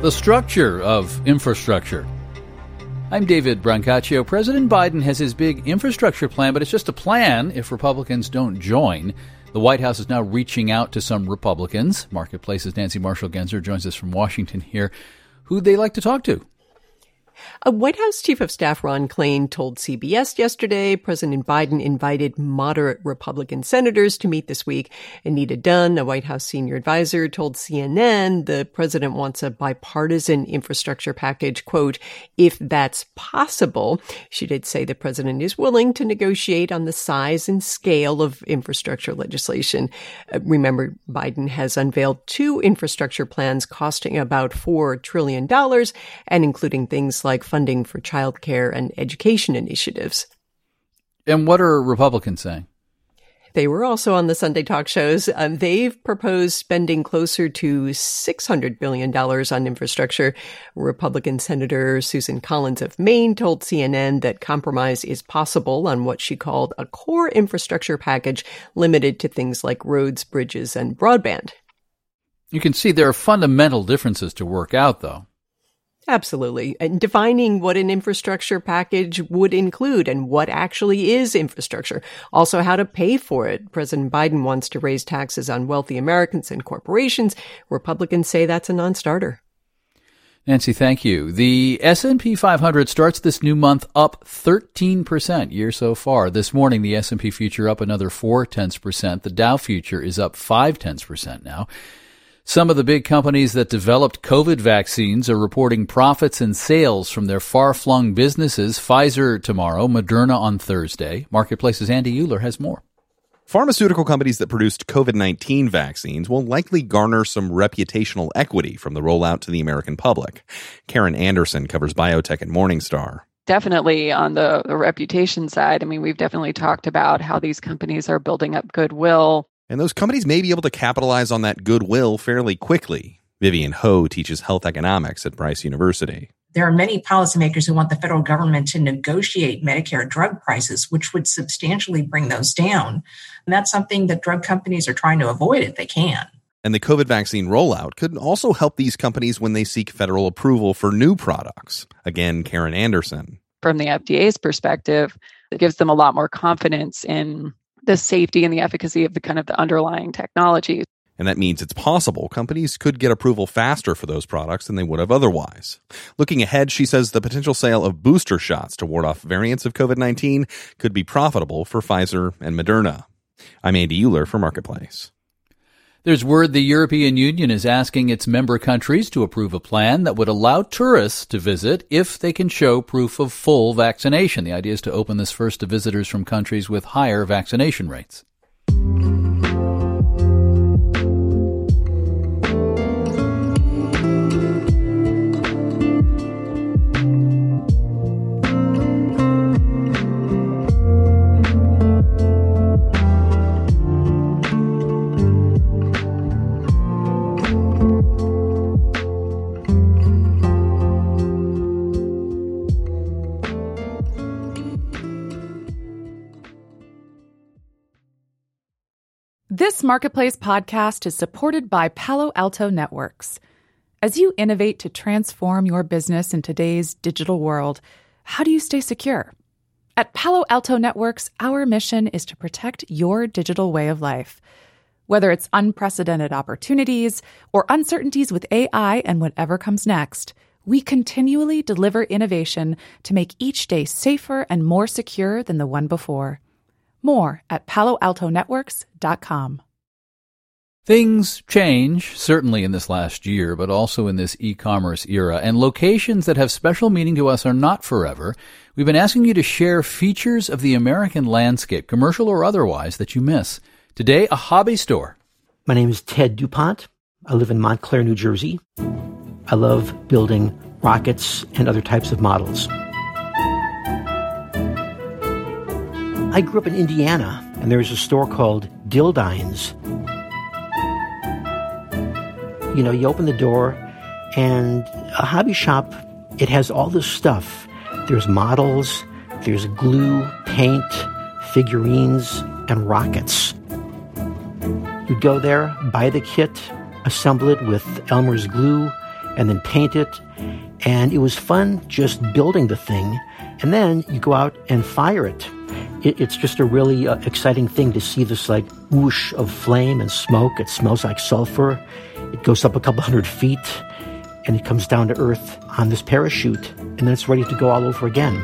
the structure of infrastructure. I'm David Brancaccio. President Biden has his big infrastructure plan, but it's just a plan if Republicans don't join. The White House is now reaching out to some Republicans. Marketplace's Nancy Marshall-Genzer joins us from Washington here. Who'd they like to talk to? White House Chief of Staff Ron Klain told CBS yesterday President Biden invited moderate Republican senators to meet this week. Anita Dunn, a White House senior advisor, told CNN the president wants a bipartisan infrastructure package, quote, if that's possible. She did say the president is willing to negotiate on the size and scale of infrastructure legislation. Remember, Biden has unveiled two infrastructure plans costing about $4 trillion and including things like funding for childcare and education initiatives. And what are Republicans saying? They were also on the Sunday talk shows. They've proposed spending closer to $600 billion on infrastructure. Republican Senator Susan Collins of Maine told CNN that compromise is possible on what she called a core infrastructure package limited to things like roads, bridges, and broadband. You can see there are fundamental differences to work out, though. Absolutely. And defining what an infrastructure package would include and what actually is infrastructure. Also, how to pay for it. President Biden wants to raise taxes on wealthy Americans and corporations. Republicans say that's a non-starter. Nancy, thank you. The S&P 500 starts this new month up 13% year so far. This morning, the S&P future up another 0.4%. The Dow future is up 0.5% now. Some of the big companies that developed COVID vaccines are reporting profits and sales from their far-flung businesses. Pfizer tomorrow, Moderna on Thursday. Marketplace's Andy Euler has more. Pharmaceutical companies that produced COVID-19 vaccines will likely garner some reputational equity from the rollout to the American public. Karen Anderson covers biotech at Morningstar. Definitely on the reputation side. I mean, we've definitely talked about how these companies are building up goodwill. And those companies may be able to capitalize on that goodwill fairly quickly. Vivian Ho teaches health economics at Bryce University. There are many policymakers who want the federal government to negotiate Medicare drug prices, which would substantially bring those down. And that's something that drug companies are trying to avoid if they can. And the COVID vaccine rollout could also help these companies when they seek federal approval for new products. Again, Karen Anderson. From the FDA's perspective, it gives them a lot more confidence in the safety and the efficacy of the underlying technology. And that means it's possible companies could get approval faster for those products than they would have otherwise. Looking ahead, she says the potential sale of booster shots to ward off variants of COVID-19 could be profitable for Pfizer and Moderna. I'm Andy Euler for Marketplace. There's word the European Union is asking its member countries to approve a plan that would allow tourists to visit if they can show proof of full vaccination. The idea is to open this first to visitors from countries with higher vaccination rates. This Marketplace podcast is supported by Palo Alto Networks. As you innovate to transform your business in today's digital world, how do you stay secure? At Palo Alto Networks, our mission is to protect your digital way of life. Whether it's unprecedented opportunities or uncertainties with AI and whatever comes next, we continually deliver innovation to make each day safer and more secure than the one before. More at paloaltonetworks.com. Things change, certainly in this last year, but also in this e-commerce era, and locations that have special meaning to us are not forever. We've been asking you to share features of the American landscape, commercial or otherwise, that you miss. Today, a hobby store. My name is Ted DuPont. I live in Montclair, New Jersey. I love building rockets and other types of models. I grew up in Indiana, and there was a store called Dildine's. You know, you open the door, and a hobby shop, it has all this stuff. There's models, there's glue, paint, figurines, and rockets. You'd go there, buy the kit, assemble it with Elmer's glue, and then paint it. And it was fun just building the thing. And then you go out and fire it. It's just a really exciting thing to see this like whoosh of flame and smoke. It smells like sulfur. It goes up a couple 100 feet and it comes down to earth on this parachute. And then it's ready to go all over again.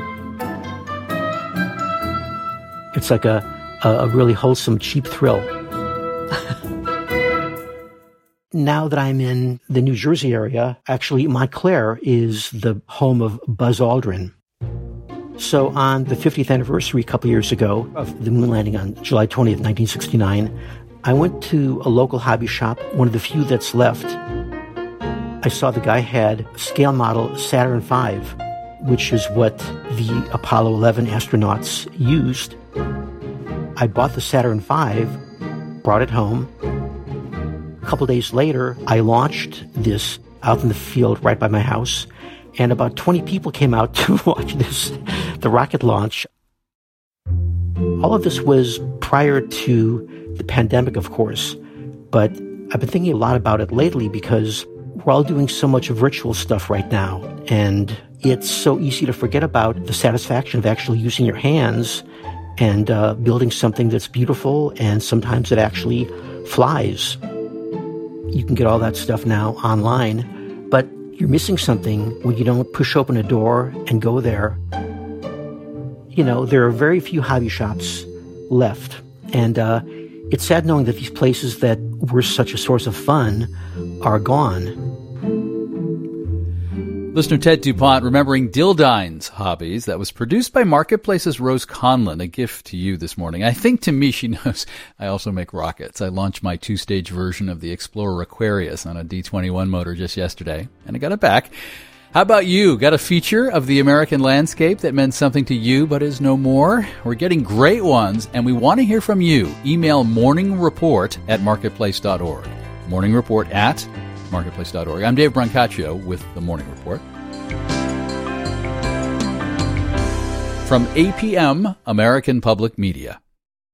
It's like a really wholesome, cheap thrill. Now that I'm in the New Jersey area, actually Montclair is the home of Buzz Aldrin. So on the 50th anniversary a couple years ago of the moon landing on July 20th, 1969, I went to a local hobby shop, one of the few that's left. I saw the guy had a scale model Saturn V, which is what the Apollo 11 astronauts used. I bought the Saturn V, brought it home. A couple days later, I launched this out in the field right by my house, and about 20 people came out to watch the rocket launch. All of this was prior to the pandemic, of course, but I've been thinking a lot about it lately because we're all doing so much virtual stuff right now, and it's so easy to forget about the satisfaction of actually using your hands and building something that's beautiful, and sometimes it actually flies. You can get all that stuff now online, but you're missing something when you don't push open a door and go there. You know, there are very few hobby shops left, and it's sad knowing that these places that were such a source of fun are gone. Listener Ted DuPont remembering Dildine's hobbies. That was produced by Marketplace's Rose Conlon, a gift to you this morning. I think to me she knows I also make rockets. I launched my 2-stage version of the Explorer Aquarius on a D21 motor just yesterday, and I got it back. How about you? Got a feature of the American landscape that meant something to you but is no more? We're getting great ones, and we want to hear from you. Email morningreport@marketplace.org. morningreport@marketplace.org. I'm Dave Brancaccio with The Morning Report. From APM, American Public Media.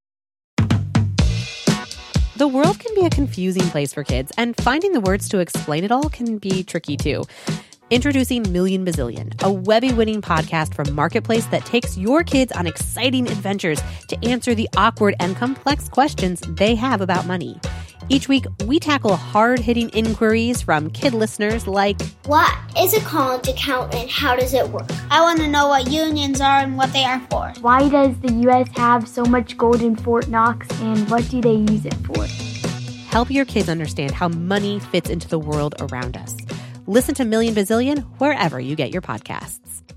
The world can be a confusing place for kids, and finding the words to explain it all can be tricky too. Introducing Million Bazillion, a Webby-winning podcast from Marketplace that takes your kids on exciting adventures to answer the awkward and complex questions they have about money. Each week, we tackle hard-hitting inquiries from kid listeners like, what is a college account and how does it work? I want to know what unions are and what they are for. Why does the U.S. have so much gold in Fort Knox, and what do they use it for? Help your kids understand how money fits into the world around us. Listen to Million Bazillion wherever you get your podcasts.